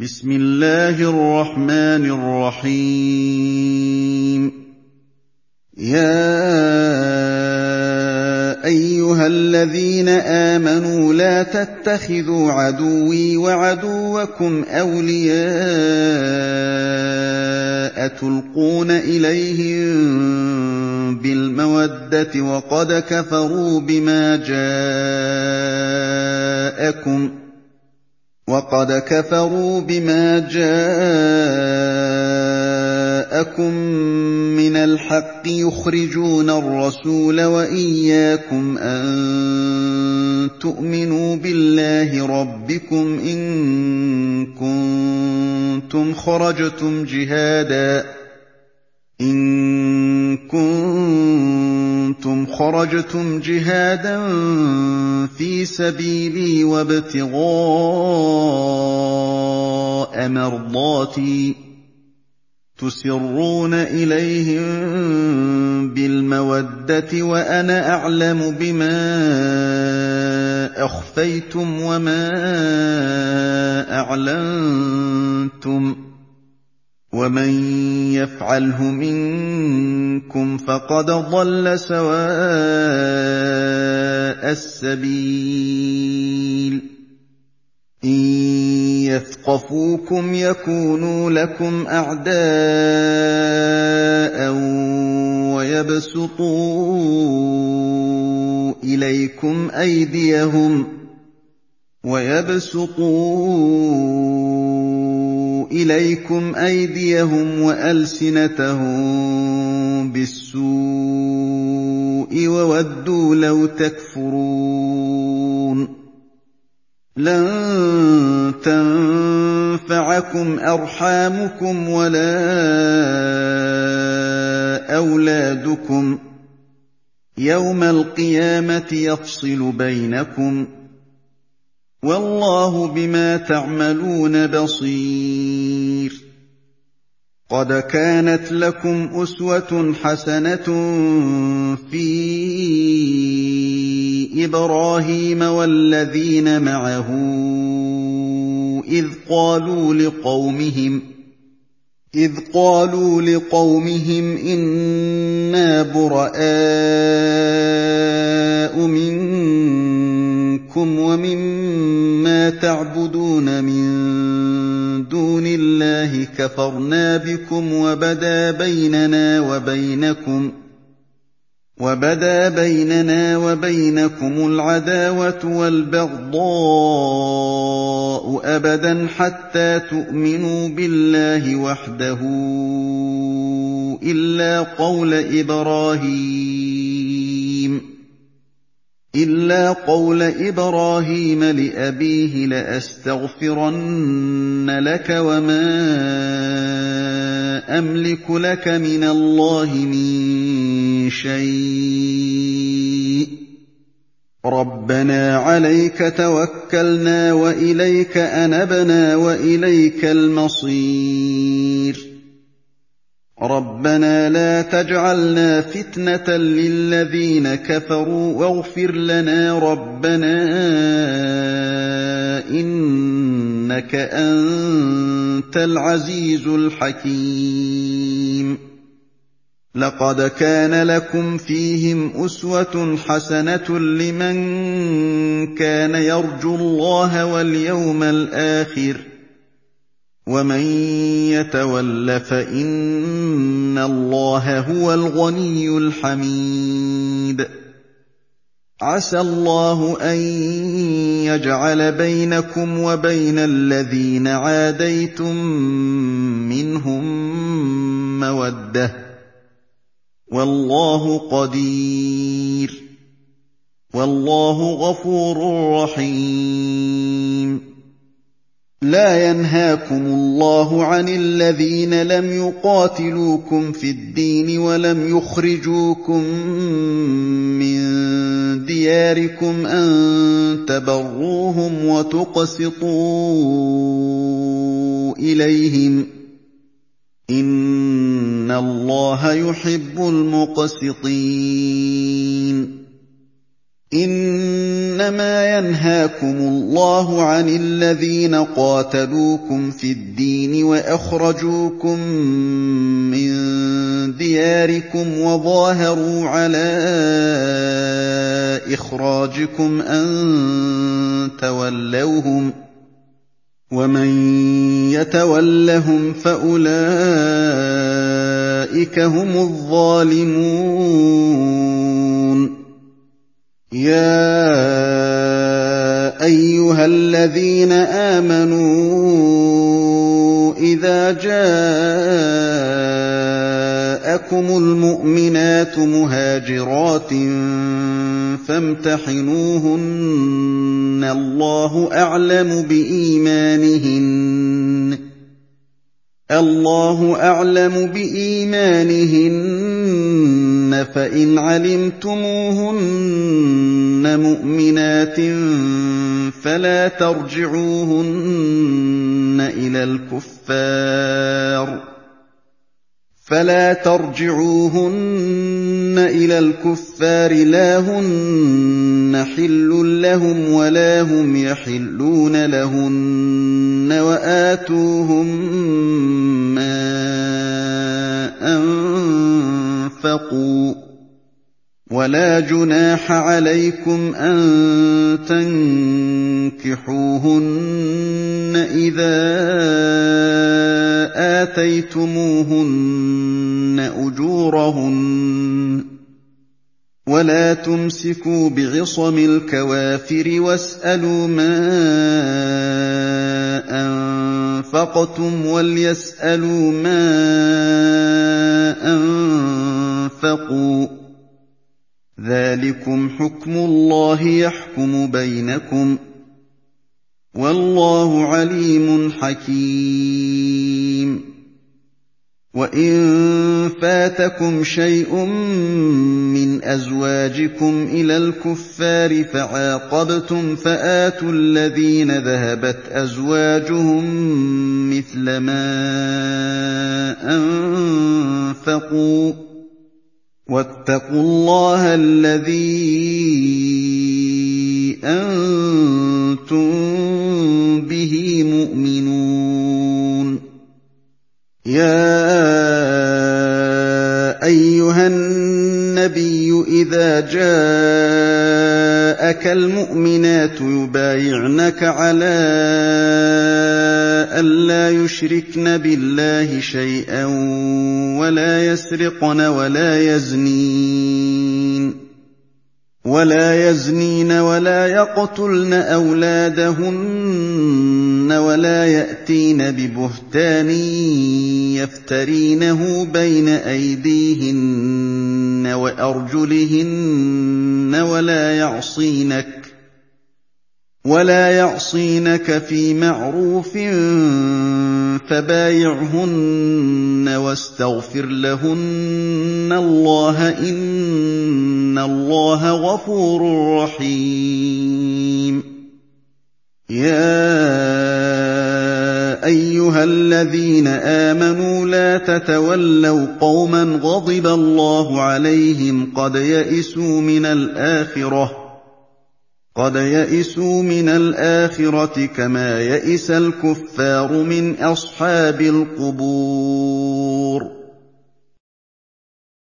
بسم الله الرحمن الرحيم يا أيها الذين آمنوا لا تتخذوا عدوي وعدوكم أولياء تلقون إليهم بالمودة وقد كفروا بما جاءكم من الحق يخرجون الرسول وإياكم أن تؤمنوا بالله ربكم إن كنتم خرجتم جهادا في سبيلي وابتغاء مرضاتي تسرون إليهم بالمودة وأنا أعلم بما أخفيتم وما أعلنتم ومن يفعله منكم فقد ضل سواء السبيل إن يثقفوكم يكونوا لكم أعداء ويبسطوا إليكم أيديهم وألسنتهم بالسوء وودوا لو تكفرون لن تنفعكم أرحامكم ولا أولادكم يوم القيامة يفصل بينكم والله بما تعملون بصير قد كانت لكم أسوة حسنة في إبراهيم والذين معه إذ قالوا لقومهم إنا براء منكم ومما تعبدون من دون الله كفرنا بكم وبدا بيننا وبينكم العداوة والبغضاء أبدا حتى تؤمنوا بالله وحده إلا قول إبراهيم لأبيه لأستغفرن لك وما أملك لك من الله من شيء ربنا عليك توكلنا وإليك أنبنا وإليك المصير ربنا لا تجعلنا فتنة للذين كفروا واغفر لنا ربنا إنك أنت العزيز الحكيم لقد كان لكم فيهم أسوة حسنة لمن كان يرجو الله واليوم الآخر ومن يتول فإن الله هو الغني الحميد عسى الله أن يجعل بينكم وبين الذين عاديتم منهم مودة والله قدير والله غفور رحيم لا ينهاكم الله عن الذين لم يقاتلوكم في الدين ولم يخرجوكم من دياركم أن تبروهم وتقسطوا إليهم إن الله يحب المقسطين إِنَّمَا يَنْهَاكُمُ اللَّهُ عَنِ الَّذِينَ قَاتَلُوكُمْ فِي الدِّينِ وَأَخْرَجُوكُم مِّن دِيَارِكُمْ وَظَاهَرُوا عَلَىٰ إِخْرَاجِكُمْ أَن تَوَلَّوْهُمْ ۚ وَمَن يَتَوَلَّهُمْ فَأُولَٰئِكَ هُمُ الظَّالِمُونَ يَا أَيُّهَا الَّذِينَ آمَنُوا إِذَا جَاءَكُمُ الْمُؤْمِنَاتُ مُهَاجِرَاتٍ فَامْتَحِنُوهُنَّ ۖ اللَّهُ أَعْلَمُ بِإِيمَانِهِنَّ ۖ فَإِنْ عَلِمْتُمُوهُنَّ مُؤْمِنَاتٍ فَلَا تَرْجِعُوهُنَّ إِلَى الْكُفَّارِ لَا هُنَّ حِلٌّ لَّهُمْ وَلَا هُمْ يَحِلُّونَ لَهُنَّ ۖ وَآتُوهُم مَّا أَنفَقُوا ۚ وَلَا جُنَاحَ عَلَيْكُمْ أَن تَنكِحُوهُنَّ إِذَا آتَيْتُمُوهُنَّ أُجُورَهُنَّ ۚ وَلَا تُمْسِكُوا بِعِصَمِ الْكَوَافِرِ وَاسْأَلُوا مَا أَنفَقْتُمْ وَلْيَسْأَلُوا مَا أَنفَقُوا ۚ ذَٰلِكُمْ حُكْمُ اللَّهِ يَحْكُمُ بَيْنَكُمْ ۚ وَاللَّهُ عَلِيمٌ حَكِيمٌ وَإِن فَاتَكُمْ شَيْءٌ مِّنْ أَزْوَاجِكُمْ إِلَى الْكُفَّارِ فَعَاقَبْتُمْ فَآتُوا الَّذِينَ ذَهَبَتْ أَزْوَاجُهُم مِّثْلَ مَا أَنفَقُوا ۚ وَاتَّقُوا اللَّهَ الَّذِي أَنتُم بِهِ مُؤْمِنُونَ يَا أَيُّهَا النَّبِيُّ إِذَا جَاءَكَ الْمُؤْمِنَاتُ يُبَايِعْنَكَ عَلَىٰ أَن لَّا يُشْرِكْنَ بِاللَّهِ شَيْئًا وَلَا يَسْرِقْنَ وَلَا يَزْنِينَ وَلَا يَقْتُلْنَ أَوْلَادَهُنَّ وَلَا يَأْتِينَ بِبُهْتَانٍ يَفْتَرِينَهُ بَيْنَ أَيْدِيهِنَّ وَأَرْجُلِهِنَّ وَلَا يَعْصِينَكَ فِي مَعْرُوفٍ فَبَايِعْهُنَّ وَاسْتَغْفِرْ لَهُنَّ اللَّهَ ۖ إِنَّ اللَّهَ غَفُورٌ رَّحِيمٌ يَا أَيُّهَا الَّذِينَ آمَنُوا لَا تَتَوَلَّوْا قَوْمًا غَضِبَ اللَّهُ عَلَيْهِمْ قَدْ يَئِسُوا مِنَ الْآخِرَةِ كَمَا يَئِسَ الْكُفَّارُ مِنْ أَصْحَابِ الْقُبُورِ